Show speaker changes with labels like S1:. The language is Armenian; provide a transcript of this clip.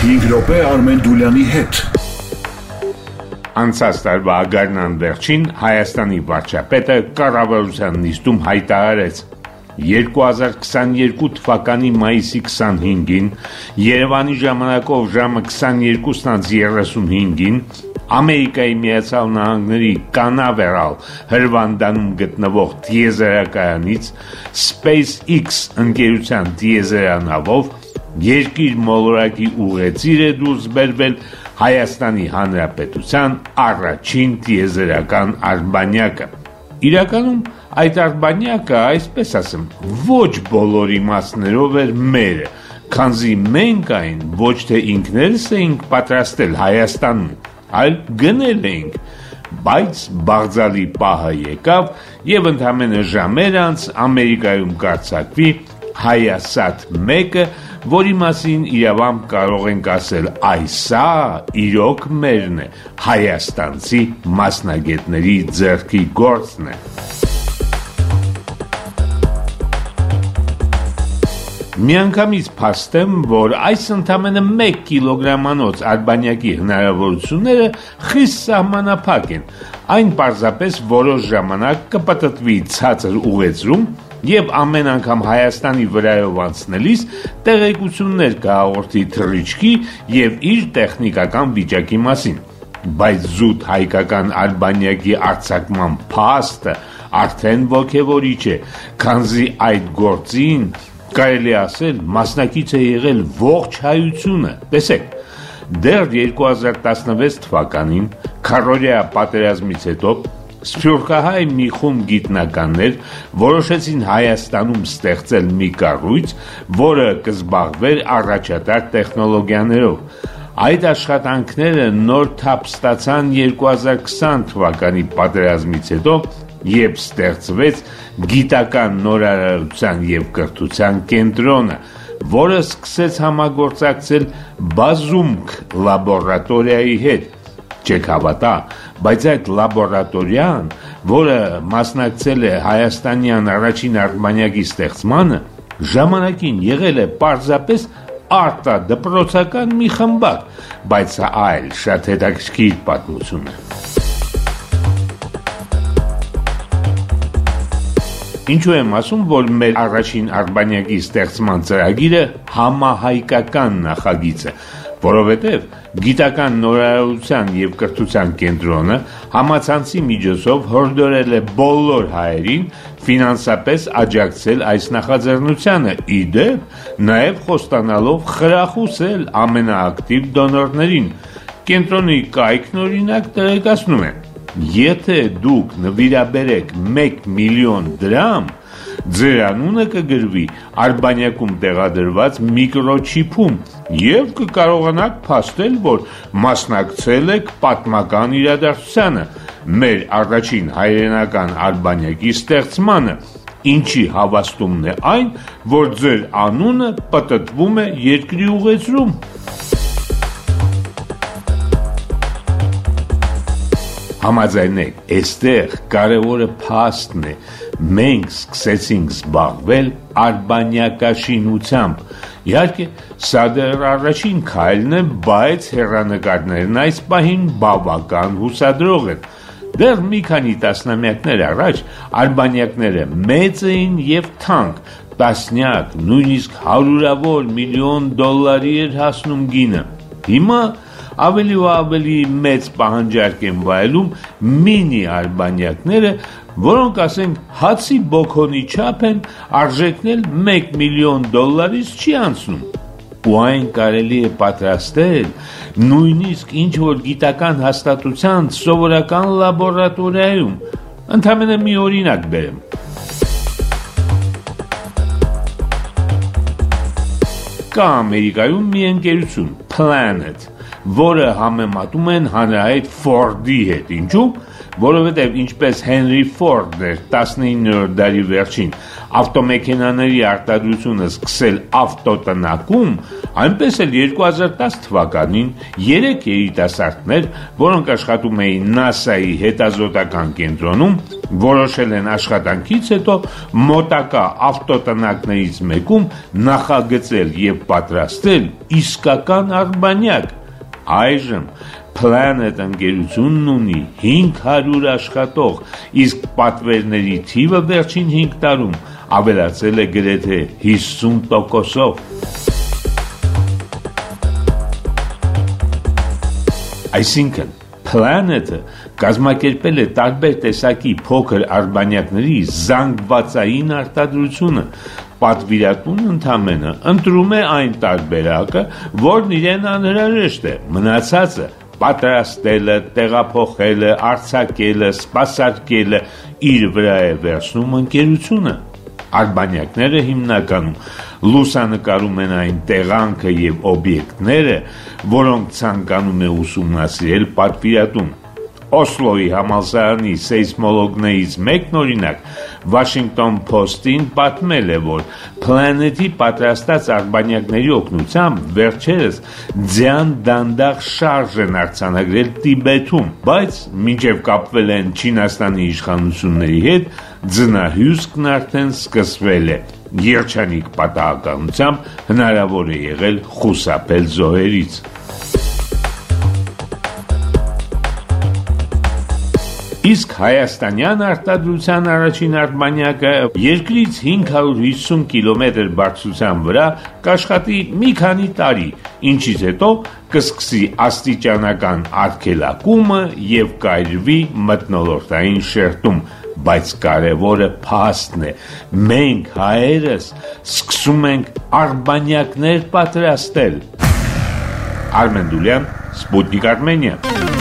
S1: 5 րոպե Արմեն Դուլյանի հետ։
S2: Անցած տարվա ագարնան վերջին Հայաստանի վարչապետը կառավարության նիստում հայտարարեց 2022 թվականի մայիսի 25-ին Երևանի ժամանակով ժամը 22:35-ին Ամերիկայի Միացյալ Նահանգների Կանավերալ հրվանդանում գտնվող տիեզերակայանից SpaceX ընկերության տիեզերանավով երկիր մոլորակի ուղեծիր է դուրս բերվել Հայաստանի Հանրապետության առաջին տիեզերական արբանյակը։ Իրականում այդ արբանյակը, այսպես ասեմ, ոչ բոլոր իմաստներով էր մերը, քանզի մենք այն ոչ թե ինքներս էինք պատրաստել Հայաստանում, այլ գնել էինք, բայց բաղձալի պահը եկավ և ընդամենը ժամեր անց Ամերիկայում կարձակվի Հայասատ 1-ը, որի մասին իրավամբ կարող ենք ասել, այսա իրոք մերն է, հայաստանցի մասնագետների ձեռքի գործն է։ Միանգամից փաստեմ, որ այս ընդամենը 1 կիլոգրամանոց արբանյակի հնարավորությունները խիստ սահմանափակ են, այն պարզապես որոշ ժամանակ կպտտվի ցածր ուղեծրում և ամեն անգամ Հայաստանի վրայով անցնելիս տեղեկություններ կհաղորդի թռիչքի և իր տեխնիկական վիճակի մասին, բայց զուտ հայկական արբանյակի արձակման փաստը արդեն ոգևորիչ է, քանզի այդ գործին կարելի ասել մասնակից է եղել ողջ հայությունը, տեսեք, դեռ 2016 թվականին քառօրյա պատերազմից հետո սփյուռքահայ մի խումբ գիտնականներ որոշեցին Հայաստանում ստեղծել մի կառույց, որը կզբաղվեր առաջատար տեխնոլոգիաներով։ Այդ աշխատանքները նոր թափ ստացան 2020 թվականի պատերազմից հետո, երբ ստեղծվեց գիտական նորարարության և կրթության կենտրոնը, որը սկսեց համագործակցել բազումք լաբորատորիայի հետ։ Չեք հավատա, բայց այդ լաբորատորիան, որը մասնակցել է հայաստանյան առաջին արբանյակի ստեղծմանը, ժամանակին եղել է պարզապես արտադպրոցական մի խմբակ, բայց այլ շատ հետաքրքիր պատմություն է։ Ինչու եմ ասում, որ մեր առաջին արբանյակի ստեղծման ծրագիրը համահայկական նախագիծ է, որովհետև գիտական նորարարության և կրթության կենտրոնը համացանցի միջոցով հորդորել է բոլոր հայերին ֆինանսապես աջակցել այս նախաձեռնությանը, ի դեպ, նաև խոստանալով խրախուսել ամենաակտիվ դոնորներին։ Կենտրոնի կայքն օրինակ տեղեկացնում է, եթե դուք նվիրաբերեք 1 միլիոն դրամ, ձեր անունը կգրվի արբանյակում տեղադրված միկրոչիփում և կկարողանաք փաստել, որ մասնակցել եք պատմական իրադարձությանը, մեր առաջին հայրենական արբանյակի ստեղծմանը, ինչի հավաստումն է այն, որ ձեր անունը պտտվում է երկրի ուղեծրում։ Համաձայնեք, էստեղ կարևորը փաստն է, մենք սկսեցինք զբաղվել արբանյակաշինությամբ, իհարկե, սա դեռ առաջին քայլն է, բայց հեռանկարներն այս պահին բավական հուսադրող են։ Դեռ մի քանի տասնամյակներ առաջ արբանյակները մեծ էին և թանկ, տասնյակ, նույնիսկ հարյուրավոր միլիոն դոլարի էր հասնում գինը։ Հիմա ավելի ու ավելի մեծ պահանջարկ են վայելում մինի արբանյակները, որոնք ասենք հացի բոքոնի չափ են, արժեքն էլ 1 միլիոն դոլարից չի անցնում։ Ու այն կարելի է պատրաստել նույնիսկ ինչ-որ գիտական հաստատության սովորական լաբորատորիայում։ Ընդամենը մի օրինակ բերեմ։ Կա Ամերիկայում մի ընկերություն Planet, որը համեմատում են հանրահայտ Ford-ի հետ, ինչու՞։ Որովհետև ինչպես Հենրի Ֆորդն էր 19-րդ դարի վերջին ավտոմեքենաների արտադրությունը սկսել ավտոտնակում, այնպես էլ 2010 թվականին 3 երիտասարդներ, որոնք աշխատում էին NASA-ի հետազոտական կենտրոնում, Որոշել են աշխատանքից հետո մոտակա ավտոտնակներից մեկում նախագծել եւ պատրաստել իսկական արբանյակ։ Այժմ Planet ընկերությունն ունի 500 աշխատող, իսկ պատվերների թիվը վերջին 5 տարում ավելացել է գրեթե 50%-ով։ Այսինքն, Planet-ը կազմակերպել է տարբեր տեսակի փոքր արբանյակների զանգվածային արտադրությունը, պատվիրատուն ընդամենը ընտրում է այն տարբերակը, որն իրեն անհրաժեշտ է, մնացածը պատրաստելը, տեղափոխելը, արձակելը, սպասարկելը իր վրա է վերցնում ընկերությունը։ Արբանյակները հիմնականում լուսանկարում են այն տեղանքը եւ օբյեկտները, որոնք ցանկանում է ուսումնասիրել պատվիրատուն։ Օսլոյի համալսարանի սեյսմոլոգներից մեկն օրինակ Washington Post-ին պատմել է, որ Planet-ի պատրաստած արբանյակների օգնությամբ վերջերս ձյան դանդաղ շարժ են արձանագրել Տիբեթում, բայց մինչև կապվել են Չինաստանի իշխանությունների հետ, ձնահյուսկն արդեն սկսվել է։ Երջանիկ պատահականությամբ հնարավոր է եղել խուսափել զոհերից։ Իսկ հայաստանյան արտադրության առաջին արբանյակը երկրից 550 կիլոմետր բարձրության վրա կաշխատի մի քանի տարի, ինչից հետո կսկսի աստիճանական արգելակումը եւ կայրվի մթնոլորտային շերտում, բայց կարևորը փաստն է, մենք հայերս սկսում ենք արբանյակներ պատրաստել։ Արմեն Դուլյան, Sputnik Armenia։